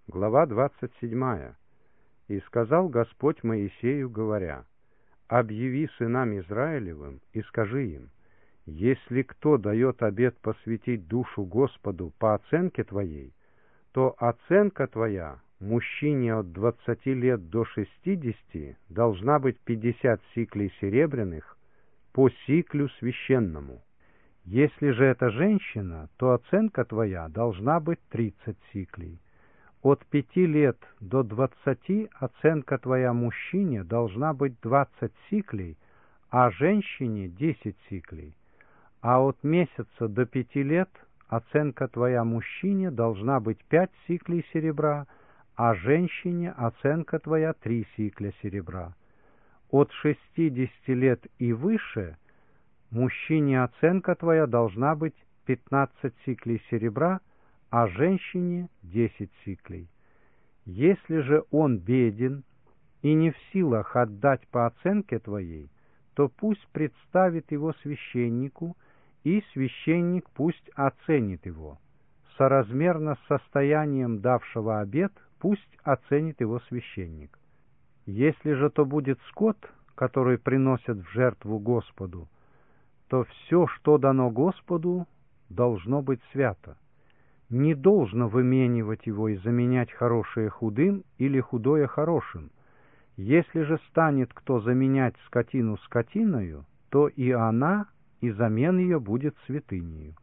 Глава 27. «И сказал Господь Моисею, говоря: объяви сынам Израилевым и скажи им: если кто дает обет посвятить душу Господу по оценке твоей, то оценка твоя мужчине от 20 лет до 60 должна быть 50 сиклей серебряных по сиклю священному. Если же это женщина, то оценка твоя должна быть 30 сиклей. От 5 лет до 20 оценка твоя мужчине должна быть 20 сиклей, а женщине 10 сиклей. А от месяца до 5 лет оценка твоя мужчине должна быть 5 сиклей серебра, а женщине оценка твоя 3 сикля серебра. От 60 лет и выше мужчине оценка твоя должна быть 15 сиклей серебра, а женщине 10 сиклей. Если же он беден и не в силах отдать по оценке твоей, то пусть представит его священнику, и священник пусть оценит его. Соразмерно с состоянием давшего обет пусть оценит его священник. Если же то будет скот, который приносят в жертву Господу, то все, что дано Господу, должно быть свято. Не должно выменивать его и заменять хорошее худым или худое хорошим. Если же станет кто заменять скотину скотиною, то и она, и замен ее будет святынею.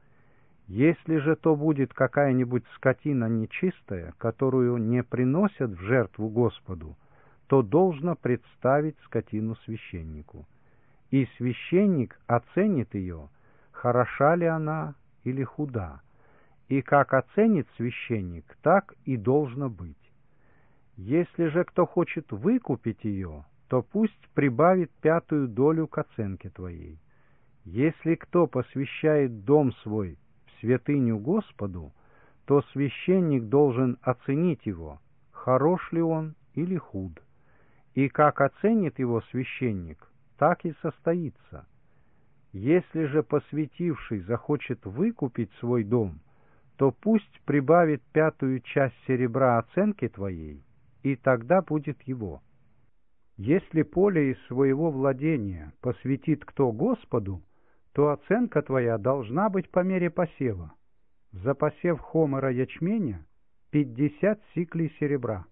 Если же то будет какая-нибудь скотина нечистая, которую не приносят в жертву Господу, то должно представить скотину священнику. И священник оценит ее, хороша ли она или худа. И как оценит священник, так и должно быть. Если же кто хочет выкупить ее, то пусть прибавит 5 долю к оценке твоей. Если кто посвящает дом свой в святыню Господу, то священник должен оценить его, хорош ли он или худ. И как оценит его священник, так и состоится. Если же посвятивший захочет выкупить свой дом, то пусть прибавит 5 часть серебра оценки твоей, и тогда будет его. Если поле из своего владения посвятит кто Господу, то оценка твоя должна быть по мере посева. За посев хомера ячменя 50 сиклей серебра.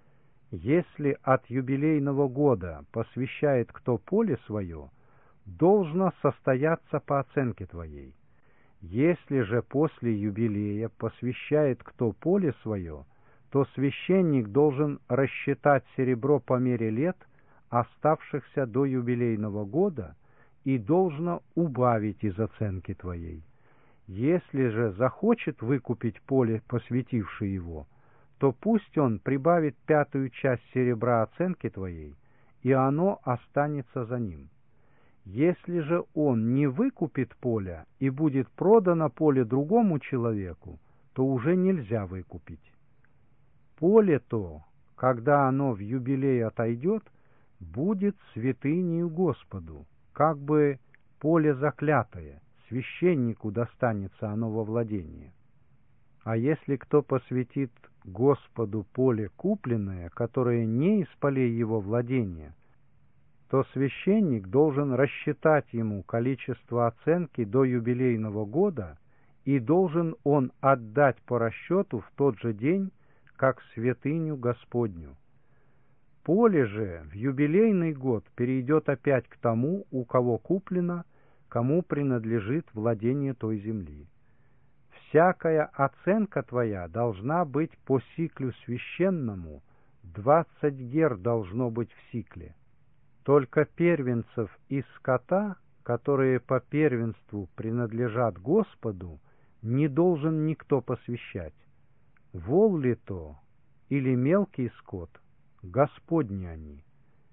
Если от юбилейного года посвящает кто поле свое, должно состояться по оценке твоей. Если же после юбилея посвящает кто поле свое, то священник должен рассчитать серебро по мере лет, оставшихся до юбилейного года, и должно убавить из оценки твоей. Если же захочет выкупить поле, посвятивший его, то пусть он прибавит 5 часть серебра оценки твоей, и оно останется за ним. Если же он не выкупит поле и будет продано поле другому человеку, то уже нельзя выкупить. Поле то, когда оно в юбилей отойдет, будет святынею Господу, как бы поле заклятое, священнику достанется оно во владение. А если кто посвятит Господу поле купленное, которое не из полей его владения, то священник должен рассчитать ему количество оценки до юбилейного года, и должен он отдать по расчету в тот же день, как святыню Господню. Поле же в юбилейный год перейдет опять к тому, у кого куплено, кому принадлежит владение той земли. Всякая оценка твоя должна быть по сиклю священному, 20 гер должно быть в сикле. Только первенцев из скота, которые по первенству принадлежат Господу, не должен никто посвящать. Вол ли то или мелкий скот, Господни они.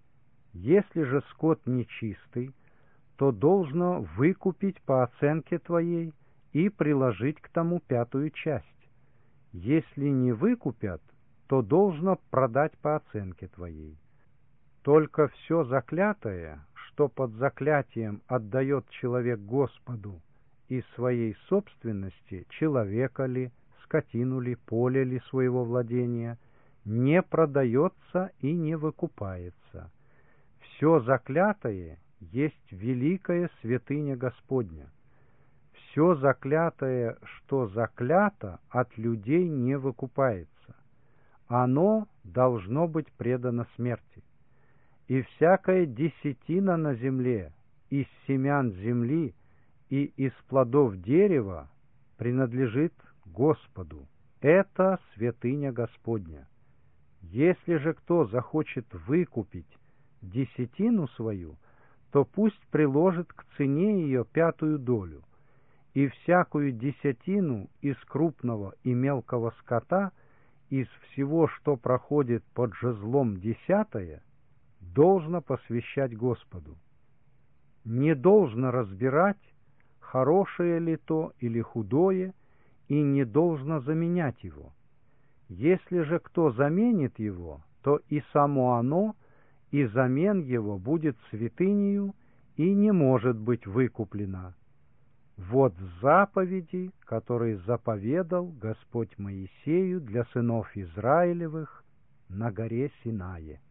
Если же скот нечистый, то должно выкупить по оценке твоей и приложить к тому 5 часть. Если не выкупят, то должно продать по оценке твоей. Только все заклятое, что под заклятием отдает человек Господу из своей собственности, человека ли, скотину ли, поле ли своего владения, не продается и не выкупается. Все заклятое есть великая святыня Господня. Все заклятое, что заклято, от людей не выкупается. Оно должно быть предано смерти. И всякая десятина на земле из семян земли и из плодов дерева принадлежит Господу. Это святыня Господня. Если же кто захочет выкупить десятину свою, то пусть приложит к цене ее 5 долю, и всякую десятину из крупного и мелкого скота, из всего, что проходит под жезлом 10, должно посвящать Господу. Не должно разбирать, хорошее ли то или худое, и не должно заменять его. Если же кто заменит его, то и само оно, и замен его будет святынею и не может быть выкуплено. Вот заповеди, которые заповедал Господь Моисею для сынов Израилевых на горе Синае.